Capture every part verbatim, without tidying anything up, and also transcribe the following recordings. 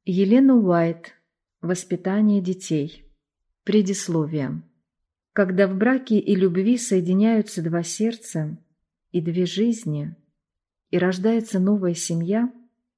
Елена Уайт. Воспитание детей. Предисловие. Когда в браке и любви соединяются два сердца и две жизни, и рождается новая семья,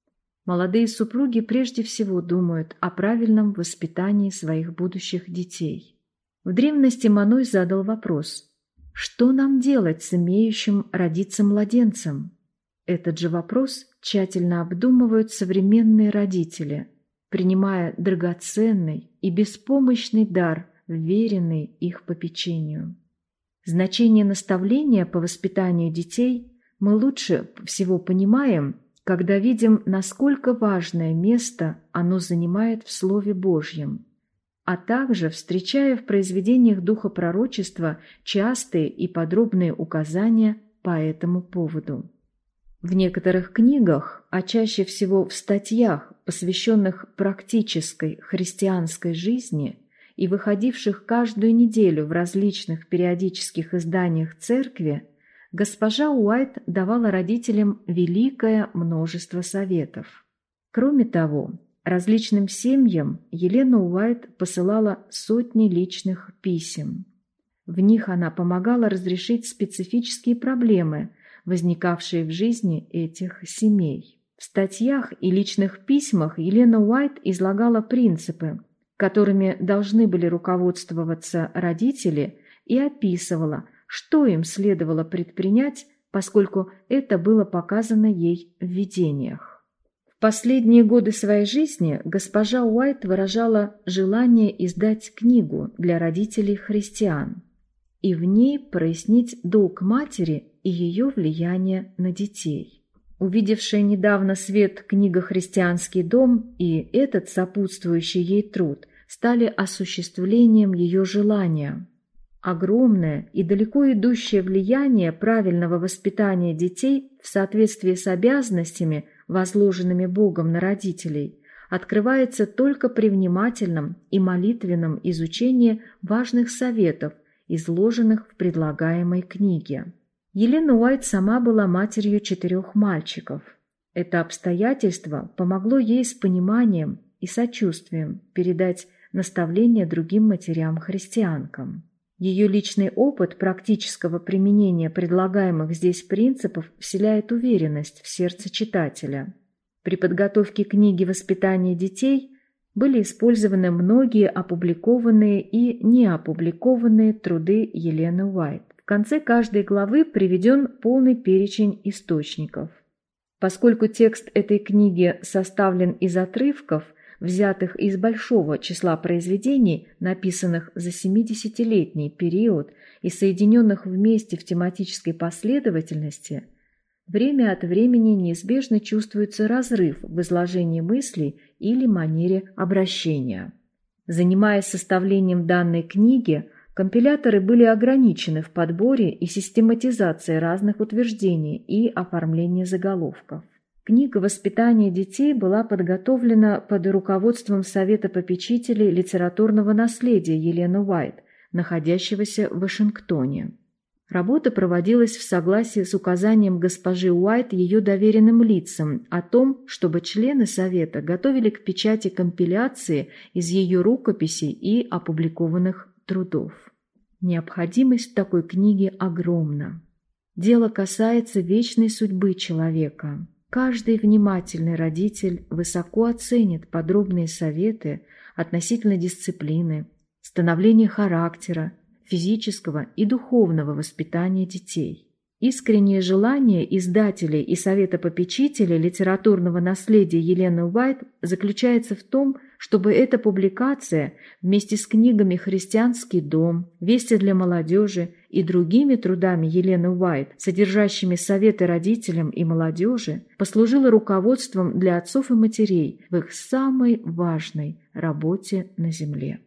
молодые супруги прежде всего думают о правильном воспитании своих будущих детей. В древности Маной задал вопрос: что нам делать с имеющим родиться младенцем? Этот же вопрос тщательно обдумывают современные родители, принимая драгоценный и беспомощный дар, вверенный их попечению. Значение наставления по воспитанию детей мы лучше всего понимаем, когда видим, насколько важное место оно занимает в Слове Божьем, а также встречая в произведениях Духа Пророчества частые и подробные указания по этому поводу. В некоторых книгах, а чаще всего в статьях, посвященных практической христианской жизни и выходивших каждую неделю в различных периодических изданиях церкви, госпожа Уайт давала родителям великое множество советов. Кроме того, различным семьям Елена Уайт посылала сотни личных писем. В них она помогала разрешить специфические проблемы, возникавшие в жизни этих семей. В статьях и личных письмах Елена Уайт излагала принципы, которыми должны были руководствоваться родители, и описывала, что им следовало предпринять, поскольку это было показано ей в видениях. В последние годы своей жизни госпожа Уайт выражала желание издать книгу для родителей христиан и в ней прояснить долг матери и ее влияние на детей. Увидевшая недавно свет книга «Христианский дом» и этот сопутствующий ей труд стали осуществлением ее желания. Огромное и далеко идущее влияние правильного воспитания детей в соответствии с обязанностями, возложенными Богом на родителей, открывается только при внимательном и молитвенном изучении важных советов, изложенных в предлагаемой книге. Елена Уайт сама была матерью четырех мальчиков. Это обстоятельство помогло ей с пониманием и сочувствием передать наставления другим матерям-христианкам. Ее личный опыт практического применения предлагаемых здесь принципов вселяет уверенность в сердце читателя. При подготовке книги «Воспитание детей» были использованы многие опубликованные и неопубликованные труды Елены Уайт. В конце каждой главы приведен полный перечень источников. Поскольку текст этой книги составлен из отрывков, взятых из большого числа произведений, написанных за семидесятилетний период и соединенных вместе в тематической последовательности, время от времени неизбежно чувствуется разрыв в изложении мыслей или манере обращения. Занимаясь составлением данной книги, компиляторы были ограничены в подборе и систематизации разных утверждений и оформлении заголовков. Книга «Воспитание детей» была подготовлена под руководством Совета попечителей литературного наследия Елены Уайт, находящегося в Вашингтоне. Работа проводилась в согласии с указанием госпожи Уайт ее доверенным лицам о том, чтобы члены Совета готовили к печати компиляции из ее рукописей и опубликованных трудов. Необходимость такой книги огромна. Дело касается вечной судьбы человека. Каждый внимательный родитель высоко оценит подробные советы относительно дисциплины, становления характера, физического и духовного воспитания детей. Искреннее желание издателей и Совета попечителей литературного наследия Елены Уайт заключается в том, чтобы эта публикация вместе с книгами «Христианский дом», «Вести для молодежи» и другими трудами Елены Уайт, содержащими советы родителям и молодежи, послужила руководством для отцов и матерей в их самой важной работе на земле.